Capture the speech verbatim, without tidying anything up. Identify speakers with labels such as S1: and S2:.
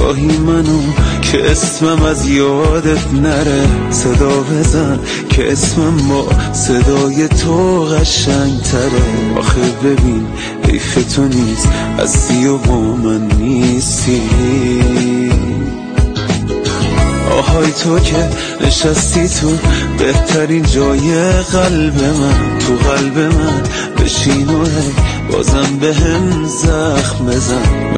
S1: گاهی منو که اسمم از یادت نره صدا بزن که اسمم با صدای تو قشنگ تره. آخه ببین حیف تو نیست هستی و با من نیستی. آهای تو که نشستی تو بهترین جای قلب من، تو قلب من بشین و هی بازم به هم زخم بزن.